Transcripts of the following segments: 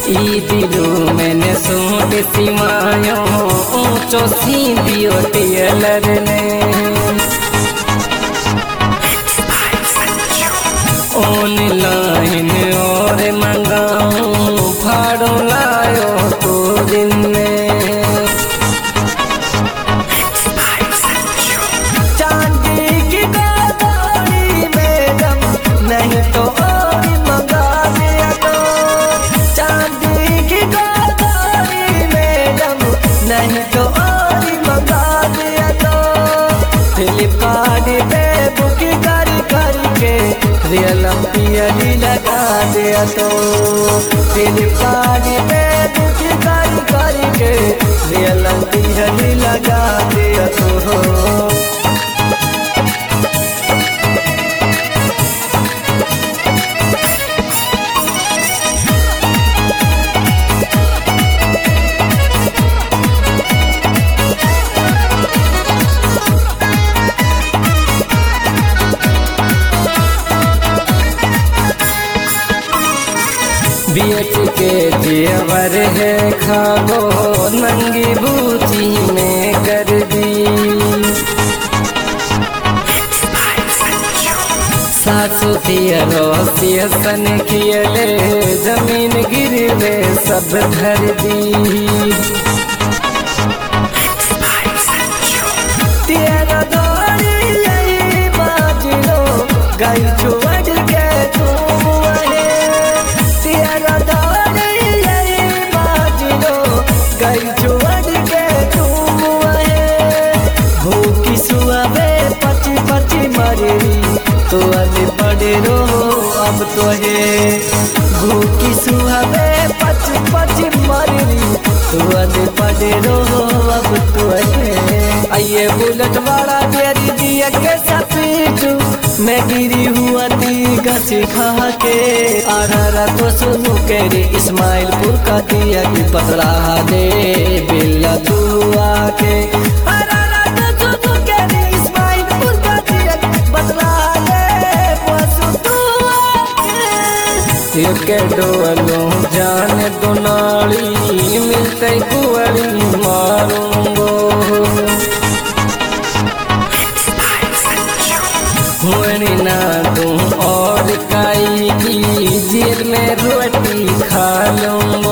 ई दिलू मैंने सूट सिमायो ऊंचो सीधियो टेलर ने ऑनलाइन और मंगाऊं फाड़ो लायो तो दिन में चांदी की गाड़ी मैडम नहीं तो और मंगा दिया तो चांदी की गाड़ी मैडम नहीं तो और मंगा दिया तो फ्लिपकार्ट पे बुक करके रियलम पियली लगा दिया तो फ्लिपकार्ट पे बुक करके रियलम पियली लगा दिया तो बीच के जेवर है खाबो नंगी बूची में कर दी सासु सन कियले जमीन गिरवे सब धर दी तेरा दौड़ी यही बाजलो गई छोड़ के तुम गई छोड़ के तुम भूखी सुबह पची मरी तो अल पड़े रो अब तो है भूखी सुबह पची मरी तो अल पड़े रो अब तो है आइए बुलेट वाला तेरी दिया के सपीटू मैं गिरी हुआ ती गछ खा के आरा तो सुनू केरी इस्माइलपुर का दिया की पतला दे बिल्ला तू आके आरा तो सुनू केरी इस्माइलपुर का दिया की पतला दे पसु तू आके के डोलो जान दुनाली मिलते कुवड़ी मारूंगो हुई ना दूं और काई की जेल में रोटी खा लूंगो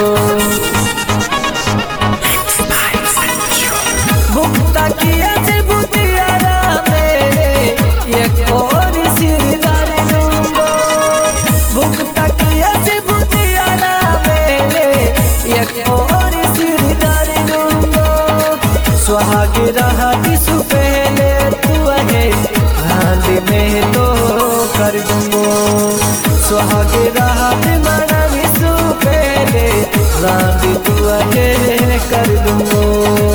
भुगता किया से बुतियारा मेरे एक और सिरदार लूंगो भुगता किया से बुतियारा मेरे एक और सिरदार लूंगो सुहाग रहा किसु पहले तू है में तो कर दूंगो सुहाग रात मना विसु पहले रात तू कर दूंगो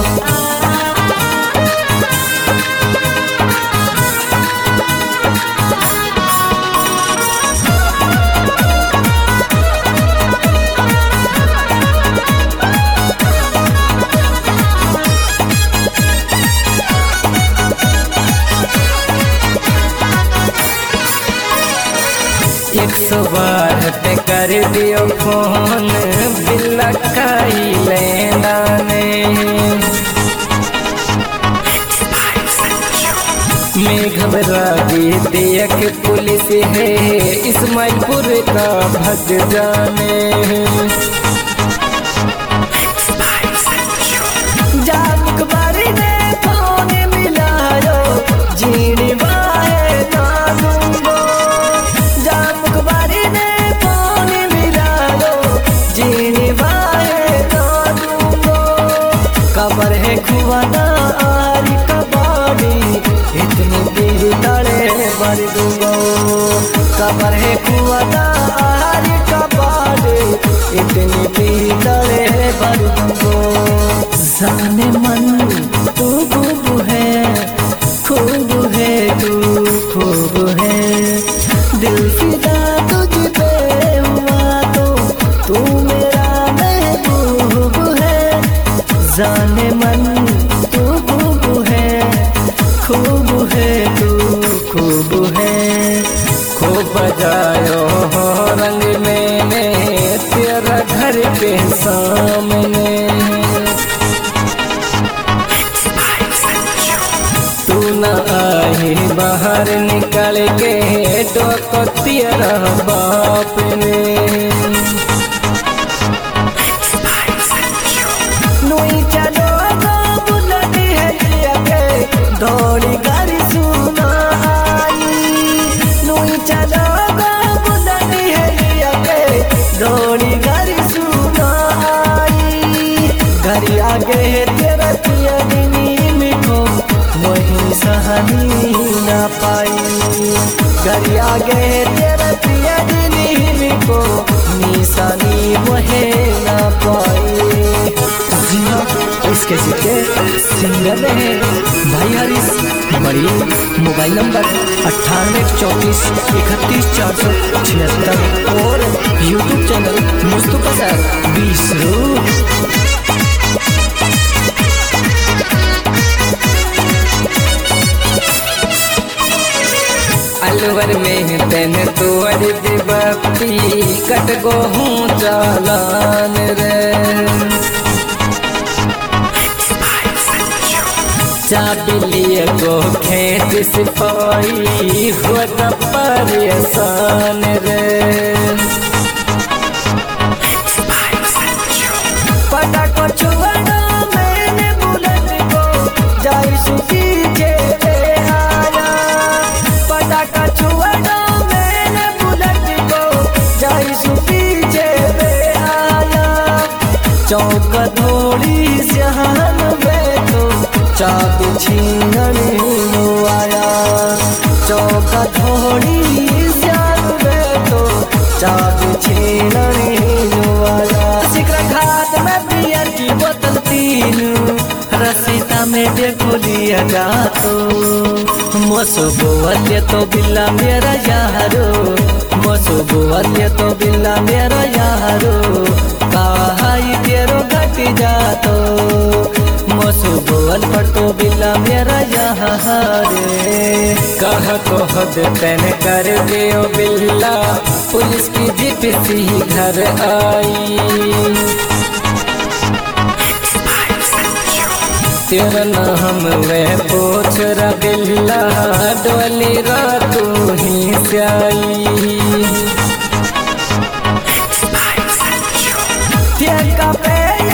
बार पे कर दियो फोन बिल्ला खाई लेना ने मैं घबरा दी देख पुलिस है इस्माइलपुर का भग जाने जामुक बारी ने फोन मिलायो जीनी बाए नानूंगो जामुक बारी ने फोन मिलायो जीनी बाए नानूंगो कबर है खुवाना आरी कबाड़ी इतनी देर तड़े भर दूंगो कबर है खुवाना आरी कबाड़ी इतनी देर तड़े भर दूंगो जाने मन तू खूब है तू खूब है दिल फिदा तुझ पे हुआ तो तू मेरा महबूब है जाने मन तू खूब है तू खूब है खूब बजायो रंग में तेरा घर के सामने। तू न आए बाहर निकल के डोको तेरा बाप ने। नुई चलो बुलती है के दौड़ी गाड़ी सुना आई। नुई चलो बुलती है के दौड़ी गाड़ी सुना आई। घर आगे तेरा पिया मिठो वही सहनी ना पाई। घर आगे तेरा पिया मिठो निशानी वही ना पाई। इसके सीखे सिंगर है भाई हरीश बड़ी। मोबाइल नंबर 9834317476 और YouTube channel Mustafa sir 20 Alwar में तेन तोड़ दे बप्पी कट गो हूँ चालान रे। चाबिलिए को खेत सिपाही हुआ न परेशान रे। पता को छुआना मैंने बुलेट को जाई सुखी के आया। पता का छुआना मैंने बुलेट को जाई सुखी के आया। चौक धोड़ी जहान बैठो चाबी छीनने आया। चौका थोड़ी श्याम बैठो चाबी छीनने आया। सिकरा घाट में बियर की बोतल 3 रसीता में देखो लिया जातो। मोसो बोलिए तो बिल्ला मेरा यारो। मोसो बोलिए तो बिल्ला मेरा यारो। कहाई तेरो घट जातो। मोसो बोल पर तो बिल्ला मेरा यहाँ रे। कह को हद तैन कर दियो बिल्ला पुलिस की जीप सी घर आई। तेरा नाम वह पूछ रहा बिल्ला डोली रातू ही स्याई। का पे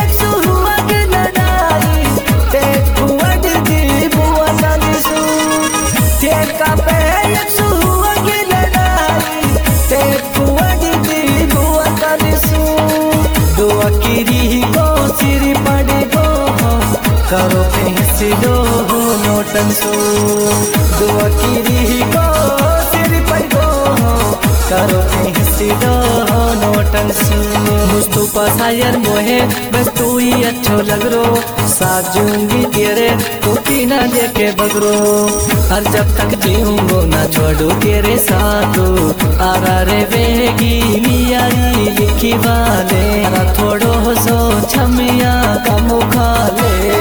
करो पेंसिलो नोटन सो। दुआ की को सिर पर गो करो पेंसिलो नोटन सो। मुस्तफा शायर मोहे बस तू ही अच्छो लग रो। साजूंगी तेरे तू पीना लेके बगरो। हर जब तक जीऊंगो ना छोड़ू तेरे साथो। आरा रे वेगी मियारी लिखी वाले थोड़ो सो छमिया का मुखा ले।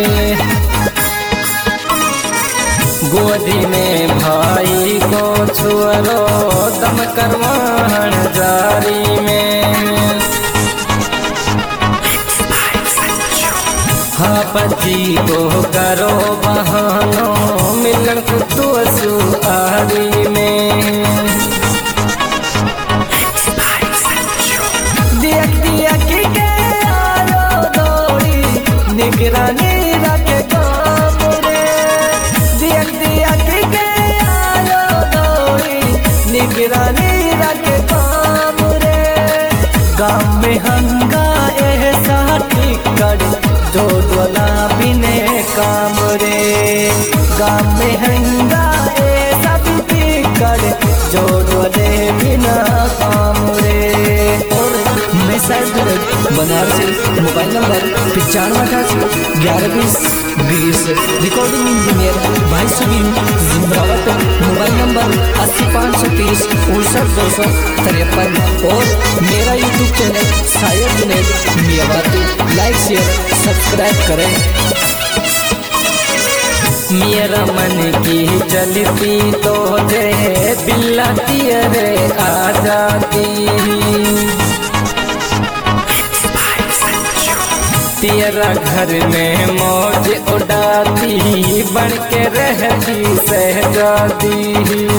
गोदी में भाई को छुअरो दम करवान जारी में। हाँ पति को करो बहानो मिलन कुत्तू सुआरी में। देख दिया कि के आलो दौड़ी निगरानी रखे काम रे। देख दिया कि के आलो दौड़ी निगरानी रखे काम रे। गाँव में हंगा ऐसा टिकट जो डोला बिने काम रे। गाँव में हंगा ऐसा टिकट जो डोले बिना काम रे। और मैं शायद Banaras mobile number 9588112020। Recording engineer भाई सुनील जिंद्रावत। Mobile number 80 530 59 253। और मेरा यूट्यूब चैनल शायर Junaid Miyawati. Like share subscribe करें। मेरा मन की चलती तो जे बिल्ला रे आ जाती। तेरा घर में मौज उड़ाती बन के रहती शहजादी।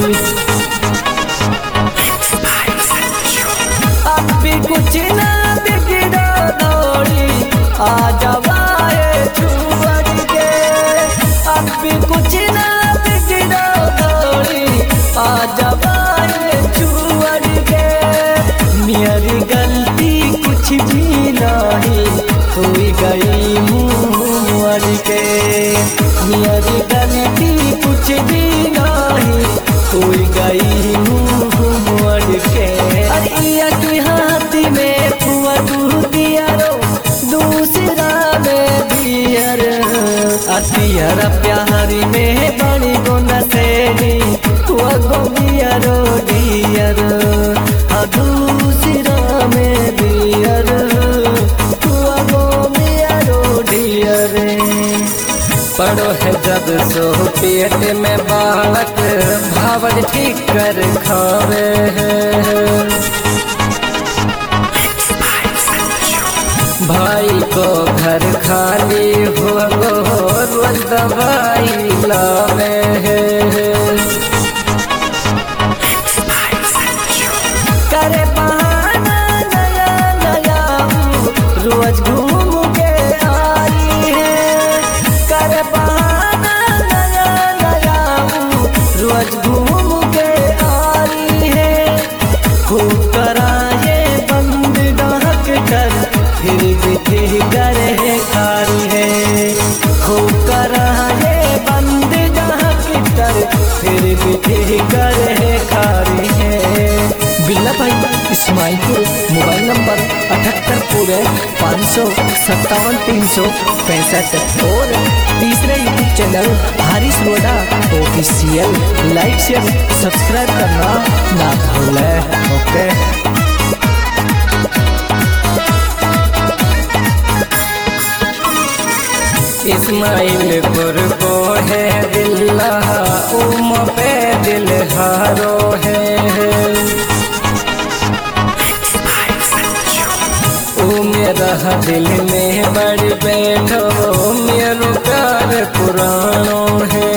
अब भी कुछ ना बिगड़ा दौड़ी आ जावाए छुअर के। अब भी कुछ ना बिगड़ा दौड़ी आ जावाए छुअर के। मेरी गलती कुछ भी नहीं हुई गई मुँह के। मेरी गलती कुछ भी नहीं हुई गई मुँह के। अरे तू हाथी में फुआ तू दिया रो दूसरा में दियर। अतियर प्यारी में बड़ी गोना सेनी फुआ गो दिया रो दियर। दूसरा में दियर फुआ गो दिया रो दियर। पड़ो है जब सो पेट में बालक भावल ठीक कर खावे है। भाई को घर खाली हो गो रोज दवाई लावे है। करे बहाना नया नया रोज घूम के आई है। करे बहाना नया नया रोज घूम के आई है। खूब कराए बंद डाक कर फिर भी करे खारी है। खूब कराए बंद डाक कर फिर भी करे खारी है। बिल्ला भाई इस्माइलपुर, मोबाइल नंबर 78 पूरे 557 365। और तीसरे YouTube channel Haris Roda official. Like share subscribe करना ना भूले। ओके इस्माइलपुर को है दिल्ला उम पे दिल हारो है। मेरा दिल में बड़ बैठो मेरो प्यार पुरानो है।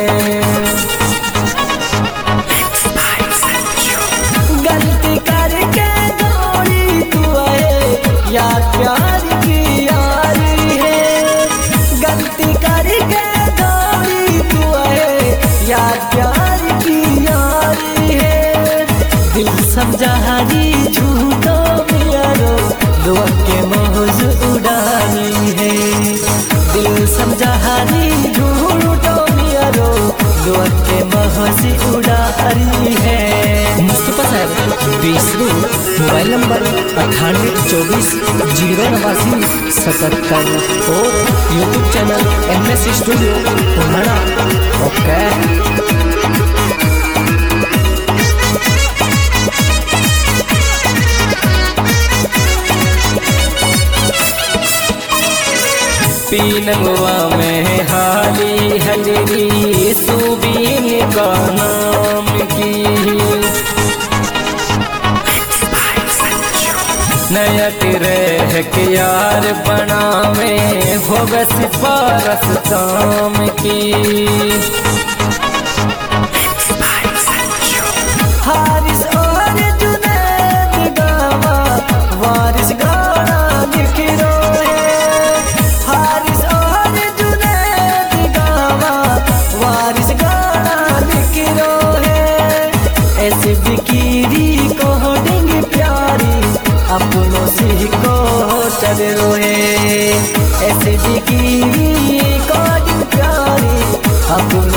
गलती करके दौड़ी तू है यार प्यार की यारी है। गलती करके दौड़ी तू है यार प्यार की यारी है। दिल समझारी झूठो प्यारो दुआ के मौज उड़ानी है। दिल समझारी झूठो प्यारो दुआ के मौज उड़ानी है। मुस्तफा साहब बीसरू, मोबाइल नंबर 9824 089 77। और यूट्यूब चैनल MS स्टूडियो पुराना। ओके पीनंगवा में हाली हलरी सुबीन का नाम की। नया रह के यार बनावे हो बस पारस काम की। हारिस और जुनैद गावा वारिस गाना लिख रोए। हारिस और जुनैद गावा वारिस गाना लिख रोए। ऐसे बिकीरी को होंगे प्यारी अपनों से को चल रोए। ऐसे बिकीरी को प्यारी अपनों